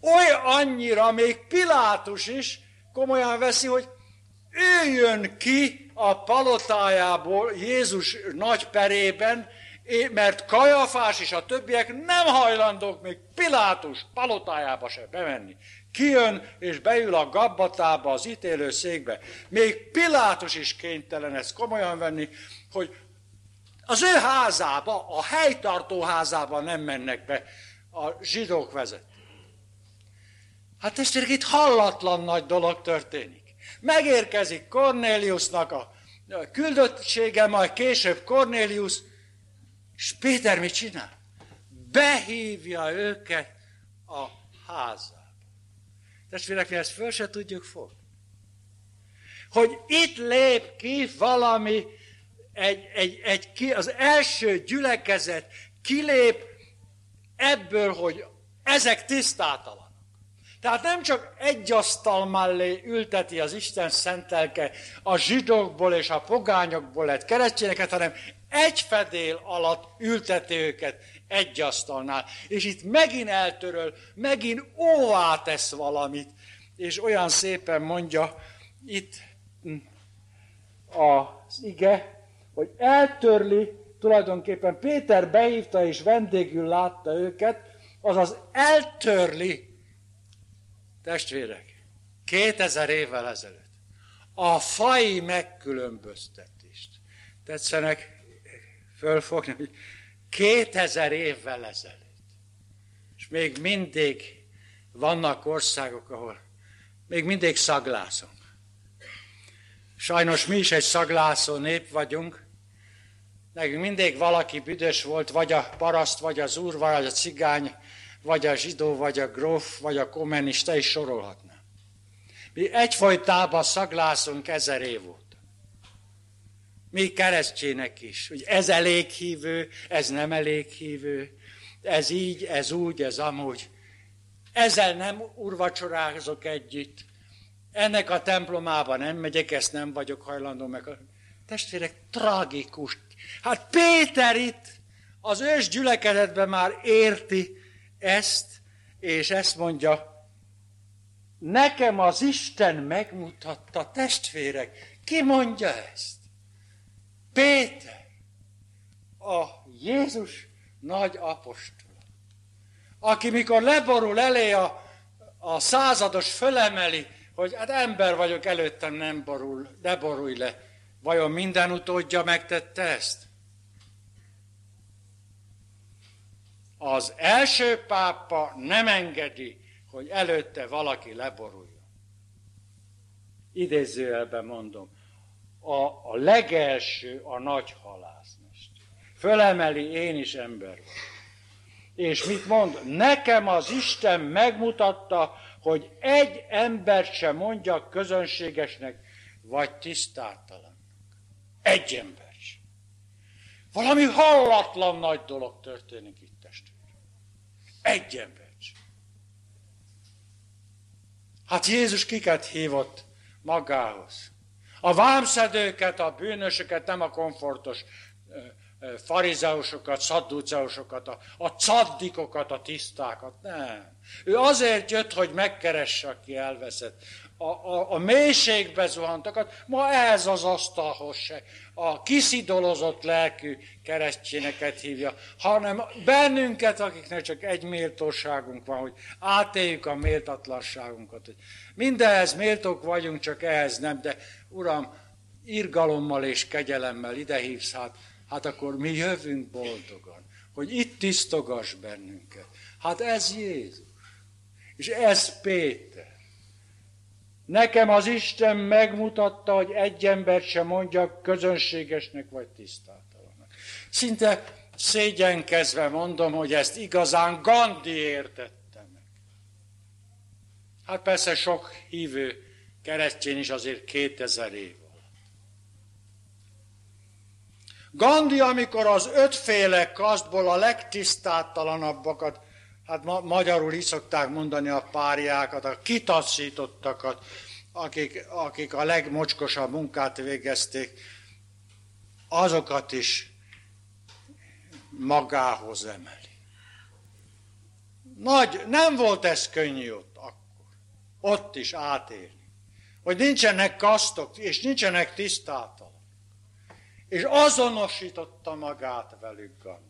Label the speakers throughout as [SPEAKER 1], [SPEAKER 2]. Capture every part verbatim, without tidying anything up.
[SPEAKER 1] Olyan annyira, még Pilátus is komolyan veszi, hogy ő jön ki a palotájából Jézus nagy perében, mert Kajafás és a többiek nem hajlandók még Pilátus palotájába se bemenni. Kijön és beül a gabbatába, az ítélőszékbe. Még Pilátus is kénytelen ezt komolyan venni, hogy az ő házába, a helytartó házába nem mennek be a zsidók vezetők. Hát testvérek, itt hallatlan nagy dolog történik. Megérkezik Kornéliusnak a küldöttsége, majd később Kornélius, és Péter mit csinál? Behívja őket a házába. Testvérek, mi ezt föl se tudjuk fogni. Hogy itt lép ki valami, egy, egy, egy, ki, az első gyülekezet kilép ebből, hogy ezek tisztátalanok. Tehát nem csak egy asztal mellé ülteti az Isten szent lelke a zsidókból és a pogányokból lett keresztényeket, hanem egy fedél alatt ülteti őket egy asztalnál. És itt megint eltöröl, megint óvá tesz valamit, és olyan szépen mondja itt az ige, hogy eltörli, tulajdonképpen Péter behívta és vendégül látta őket, azaz eltörli, testvérek, kétezer évvel ezelőtt a faji megkülönböztetést. Tetszenek fölfogni, hogy kétezer évvel ezelőtt. És még mindig vannak országok, ahol még mindig szaglászunk. Sajnos mi is egy szaglászó nép vagyunk. Nekünk mindig valaki büdös volt, vagy a paraszt, vagy az úr, vagy a cigány, vagy a zsidó, vagy a gróf, vagy a kommunista, is sorolhatnám. Mi egyfolytában szaglászunk ezer év óta. Mi keresztjének is, hogy ez elég hívő, ez nem elég hívő, ez így, ez úgy, ez amúgy. Ezzel nem urvacsorázok együtt. Ennek a templomában nem megyek, ezt nem vagyok hajlandó meg. Testvérek, tragikus. Hát Péter itt az ős gyülekezetben már érti ezt, és ezt mondja, nekem az Isten megmutatta, testvérek. Ki mondja ezt? Péter, a Jézus nagy apostol, aki mikor leborul elé a, a százados fölemeli, hogy hát ember vagyok, előttem nem borul, ne borulj le. Vajon minden utódja megtette ezt? Az első pápa nem engedi, hogy előtte valaki leboruljon. Idézőjelben mondom, a, a legelső a nagy halászmester. Fölemeli, én is ember vagyok. És mit mond? Nekem az Isten megmutatta, hogy egy embert sem mondjak közönségesnek, vagy tisztátalannak. Egy ember sem. Valami hallatlan nagy dolog történik itt, testvérek. Egy ember sem. Hát Jézus kiket hívott magához? A vámszedőket, a bűnösöket, nem a komfortos farizeusokat, szadduceusokat, a, a caddikokat, a tisztákat, nem. Ő azért jött, hogy megkeresse, aki elveszett. A, a, a mélységbe zuhantakat, ma ez az asztalhoz se a kiszidolozott lelkű keresztényeket hívja, hanem bennünket, akiknek csak egy méltóságunk van, hogy átéljük a méltatlanságunkat. Mindenhez méltók vagyunk, csak ehhez nem, de Uram, irgalommal és kegyelemmel ide hívsz, hát, hát akkor mi jövünk boldogan, hogy itt tisztogass bennünket. Hát ez Jézus, és ez Péter. Nekem az Isten megmutatta, hogy egy embert sem mondjak közönségesnek vagy tisztátalannak. Szinte szégyenkezve mondom, hogy ezt igazán Gandhi értette meg. Hát persze sok hívő keresztény is azért kétezer év alatt. Gandhi, amikor az ötféle kasztból a legtisztátalanabbakat, hát ma, magyarul is szokták mondani a párjákat, a kitaszítottakat, akik, akik a legmocskosabb munkát végezték, azokat is magához emeli. Nagy, nem volt ez könnyű ott akkor. Ott is átélni. Hogy nincsenek kasztok, és nincsenek tisztátalanok. És azonosította magát velük Gandhi.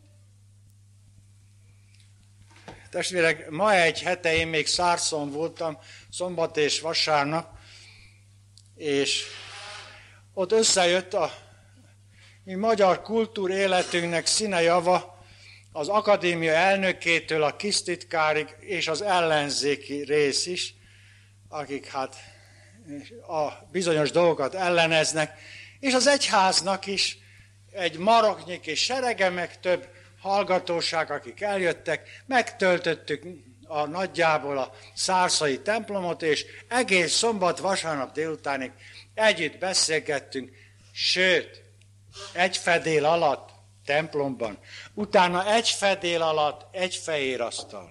[SPEAKER 1] Testvérek, ma egy hete én még Szárszón voltam, szombat és vasárnap, és ott összejött a mi magyar kultúréletünknek színejava az akadémia elnökétől a kisztitkárig és az ellenzéki rész is, akik hát a bizonyos dolgokat elleneznek, és az egyháznak is egy maroknyi kis serege, meg több hallgatóság, akik eljöttek, megtöltöttük a nagyjából a szárszai templomot, és egész szombat, vasárnap délutánig együtt beszélgettünk, sőt, egy fedél alatt templomban, utána egy fedél alatt egy fehér asztalnál.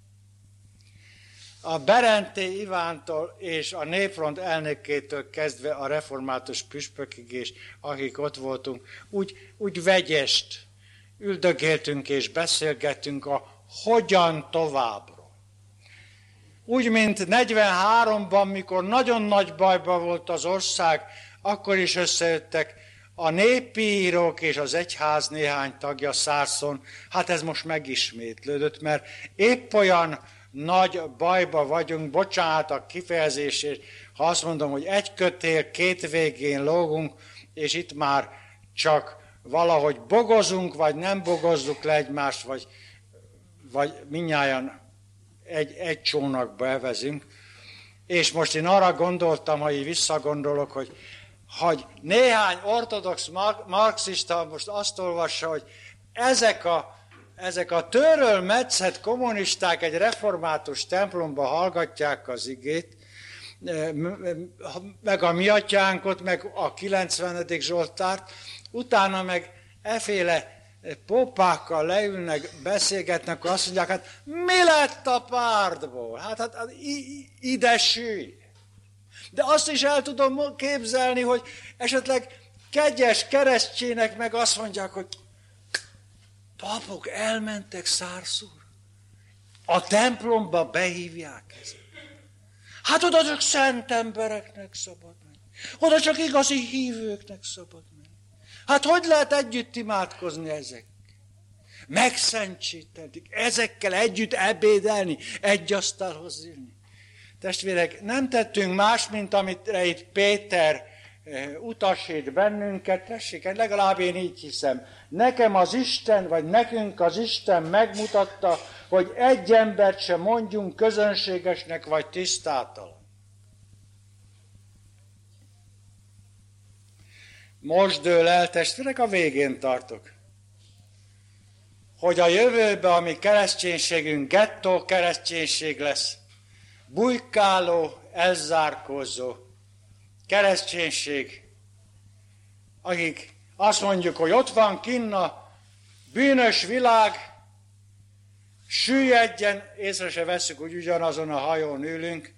[SPEAKER 1] A Berenté Ivántól és a Népfront elnökétől kezdve a református püspökig, és akik ott voltunk, úgy, úgy vegyest üldögéltünk és beszélgettünk a hogyan továbbról. Úgy, mint negyvenháromban, mikor nagyon nagy bajban volt az ország, akkor is összejöttek a népi írók és az egyház néhány tagja Szárszón. Hát ez most megismétlődött, mert épp olyan nagy bajba vagyunk, bocsánat a kifejezésért, ha azt mondom, hogy egy kötél két végén lógunk, és itt már csak valahogy bogozunk, vagy nem bogozzuk le egymást, vagy, vagy mindnyájan egy, egy csónakba evezünk. És most én arra gondoltam, ha így visszagondolok, hogy, hogy néhány ortodox marxista most azt olvassa, hogy ezek a, ezek a tőről metszett kommunisták egy református templomba hallgatják az igét, meg a mi atyánkot, meg a kilencvenedik Zsoltárt, utána meg efféle popákkal leülnek, beszélgetnek, akkor azt mondják, hát mi lett a pártból? Hát, hát, hát ide sülj. De azt is el tudom képzelni, hogy esetleg kegyes keresztjének meg azt mondják, hogy papok elmentek Szárszóra, a templomba behívják ezt. Hát oda csak szent embereknek szabad menni. Oda csak igazi hívőknek szabad menni. Hát hogy lehet együtt imádkozni ezekkel? Megszentsítetik, ezekkel együtt ebédelni, egy asztalhoz ülni. Testvérek, nem tettünk más, mint amit itt Péter utasít bennünket, tessék, legalább én így hiszem. Nekem az Isten, vagy nekünk az Isten megmutatta, hogy egy embert sem mondjunk közönségesnek, vagy tisztátalan. Most dől el, testvérek, a végén tartok. Hogy a jövőben a mi kereszténységünk gettó kereszténység lesz, bujkáló, elzárkózó kereszténység, akik azt mondjuk, hogy ott van kinn a bűnös világ, süllyedjen, észre se veszük, hogy ugyanazon a hajón ülünk,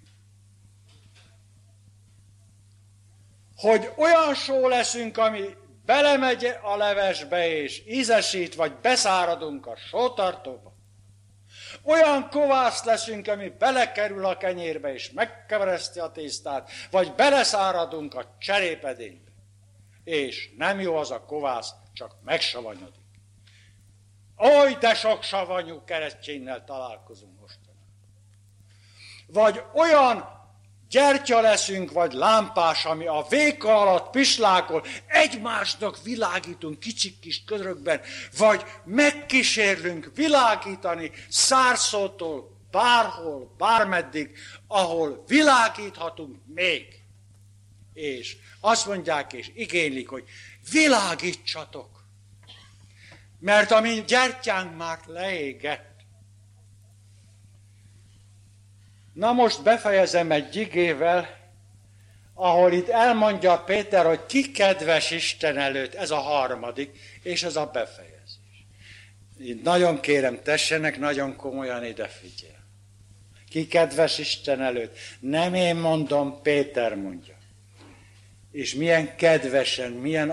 [SPEAKER 1] hogy olyan só leszünk, ami belemegy a levesbe és ízesít, vagy beszáradunk a sótartóba. Olyan kovász leszünk, ami belekerül a kenyérbe és megkevereszti a tésztát, vagy beleszáradunk a cserépedénybe. És nem jó az a kovász, csak megsavanyodik. Oly, de sok savanyú kereszténynel találkozunk mostanában. Vagy olyan gyertya leszünk, vagy lámpás, ami a véka alatt pislákol, egymásnak világítunk kicsik kis körökben, vagy megkísérlünk világítani Szárszótól bárhol, bármeddig, ahol világíthatunk még. És azt mondják és igénylik, hogy világítsatok, mert a mi gyertyánk már leégett. Na most befejezem egy igével, ahol itt elmondja Péter, hogy ki kedves Isten előtt, ez a harmadik, és ez a befejezés. Itt nagyon kérem, tessenek nagyon komolyan ide figyel. Ki kedves Isten előtt. Nem én mondom, Péter mondja. És milyen kedvesen, milyen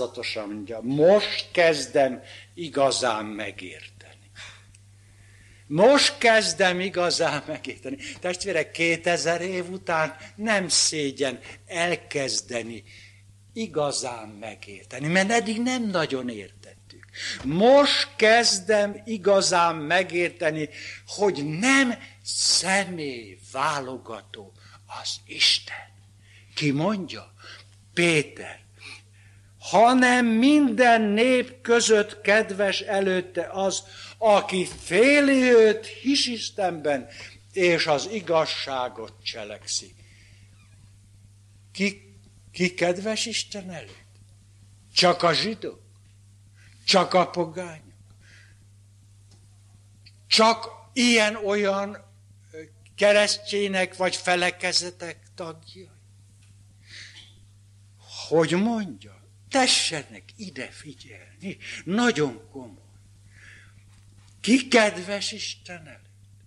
[SPEAKER 1] alázatosan mondja. Most kezdem igazán megérteni. Most kezdem igazán megérteni. Testvérek, kétezer év után nem szégyen elkezdeni igazán megérteni, mert eddig nem nagyon értettük. Most kezdem igazán megérteni, hogy nem személy válogató az Isten. Ki mondja? Péter. Hanem minden nép között kedves előtte az, aki féli őt hisz Istenben, és az igazságot cselekszi. Ki, ki kedves Isten előtt? Csak a zsidók? Csak a pogányok? Csak ilyen-olyan keresztjének vagy felekezetek tagjai? Hogy mondja? Tessenek ide figyelni, nagyon komoly. Ki kedves Isten előtt?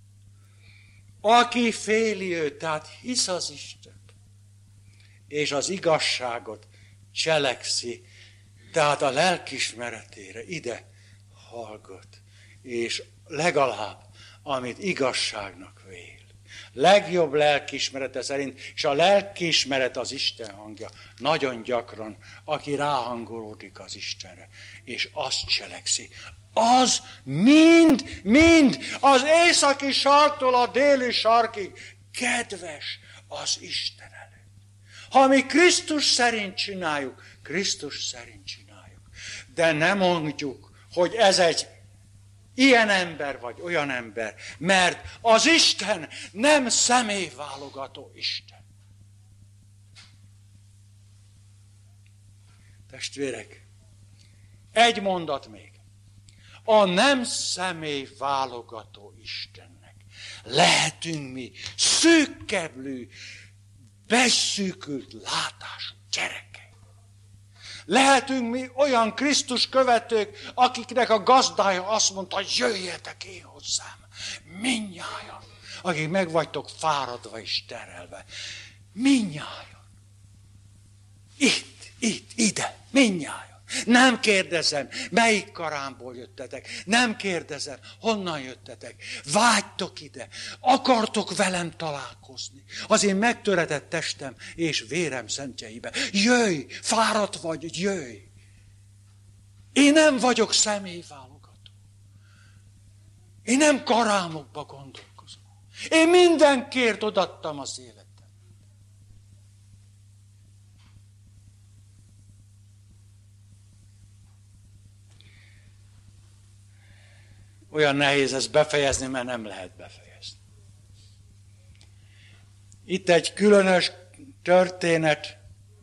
[SPEAKER 1] Aki féli őt, tehát hisz az Isten, és az igazságot cselekszi, tehát a lelkiismeretére ide hallgat, és legalább, amit igazságnak vél. Legjobb lelkiismerete szerint, és a lelkiismeret az Isten hangja, nagyon gyakran, aki ráhangolódik az Istenre, és azt cselekszi. Az mind, mind az északi sarktól a déli sarkig kedves az Isten előtt. Ha mi Krisztus szerint csináljuk, Krisztus szerint csináljuk. De nem mondjuk, hogy ez egy ilyen ember vagy olyan ember, mert az Isten nem személyválogató Isten. Testvérek, egy mondat még. A nem személyválogató Istennek lehetünk mi szűkkeblű, beszűkült látású gyerekek. Lehetünk mi olyan Krisztus követők, akiknek a gazdája azt mondta, hogy jöjjetek én hozzám, mindnyájan, akik meg vagytok fáradva és terelve. Mindnyájan. Itt, itt, ide, mindnyájan. Nem kérdezem, melyik karámból jöttetek. Nem kérdezem, honnan jöttetek. Vágytok ide, akartok velem találkozni. Az én megtöretett testem és vérem szentjeibe. Jöjj, fáradt vagy, jöjj. Én nem vagyok személyválogató. Én nem karámokba gondolkozom. Én mindenkért odaadtam az életet. Olyan nehéz ezt befejezni, mert nem lehet befejezni. Itt egy különös történet,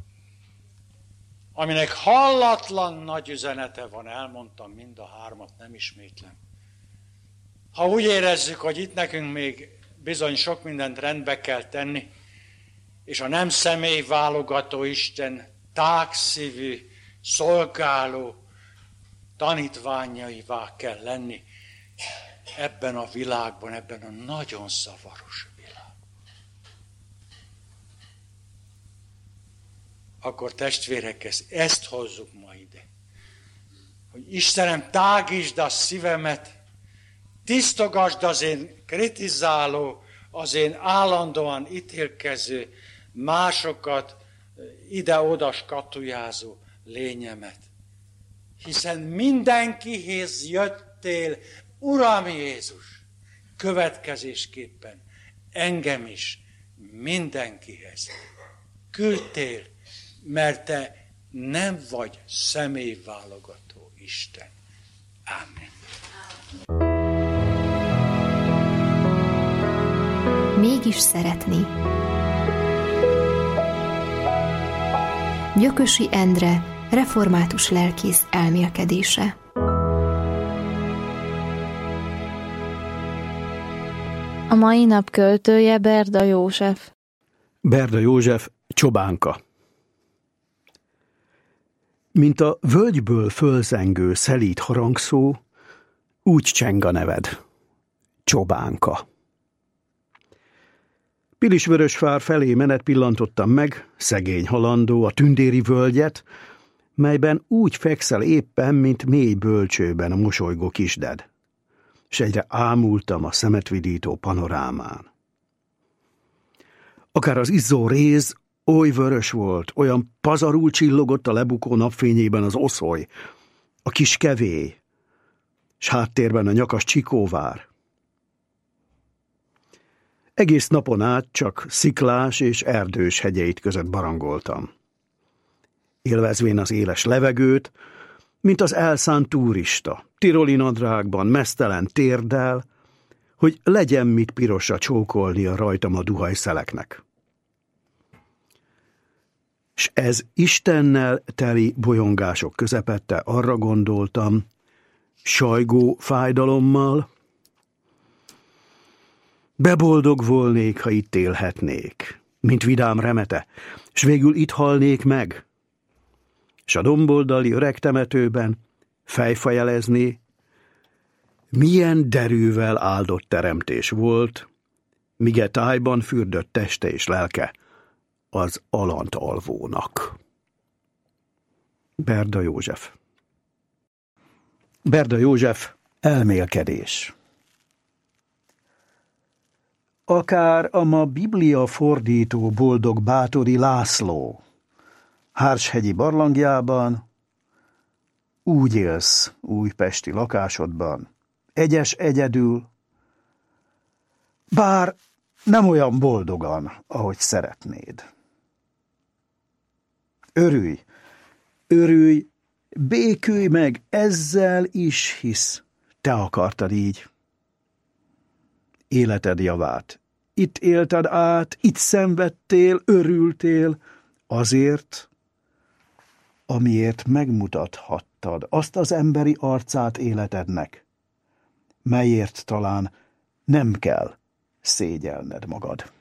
[SPEAKER 1] aminek hallatlan nagy üzenete van, elmondtam mind a hármat, nem ismétlem. Ha úgy érezzük, hogy itt nekünk még bizony sok mindent rendbe kell tenni, és a nem személyválogató Isten tágszívű, szolgáló tanítványaivá kell lenni, ebben a világban, ebben a nagyon zavaros világban. Akkor testvérek, ezt, ezt hozzuk ma ide. Hogy Istenem, tágítsd a szívemet, tisztogasd az én kritizáló, az én állandóan ítélkező, másokat ide-oda skatujázó lényemet. Hiszen mindenkihez jöttél, Uram Jézus, következésképpen engem is mindenkihez küldtél, mert te nem vagy személyválogató Isten. Amen.
[SPEAKER 2] Mégis szeretni. Gyökösi Endre, református lelkész elmélkedése.
[SPEAKER 3] A mai nap költője Berda József.
[SPEAKER 4] Berda József, Csobánka. Mint a völgyből fölzengő szelíd harangszó, úgy cseng a neved, Csobánka. Pilisvörösvár felé menet pillantottam meg, szegény halandó, a tündéri völgyet, melyben úgy fekszel éppen, mint mély bölcsőben a mosolygó kisded. s egyre ámultam a szemetvidító panorámán. Akár az izzó réz oly vörös volt, olyan pazarul csillogott a lebukó napfényében az oszoly, a kis kevély, s háttérben a nyakas Csikóvár. Egész napon át csak sziklás és erdős hegyeit között barangoltam. Élvezvén az éles levegőt, mint az elszánt turista, tiroli nadrágban, meztelen térdel, hogy legyen mit pirosra csókolni a rajtam a duhajszeleknek. S ez Istennel teli bolyongások közepette arra gondoltam, sajgó fájdalommal, beboldog volnék, ha itt élhetnék, mint vidám remete, s végül itt halnék meg, s a domboldali öreg temetőben fejfa jelezné, milyen derűvel áldott teremtés volt, míg tájban fürdött teste és lelke az alant alvónak. Berda József. Berda József, elmélkedés. Akár a ma Biblia fordító boldog Báthori László Hárshegyi barlangjában, úgy élsz újpesti lakásodban, egyes egyedül, bár nem olyan boldogan, ahogy szeretnéd. Örülj, örülj, békülj meg, ezzel is hisz, te akartad így. Életed javát itt élted át, itt szenvedtél, örültél, azért, amiért megmutathattad azt az emberi arcát életednek, melyért talán nem kell szégyelned magad.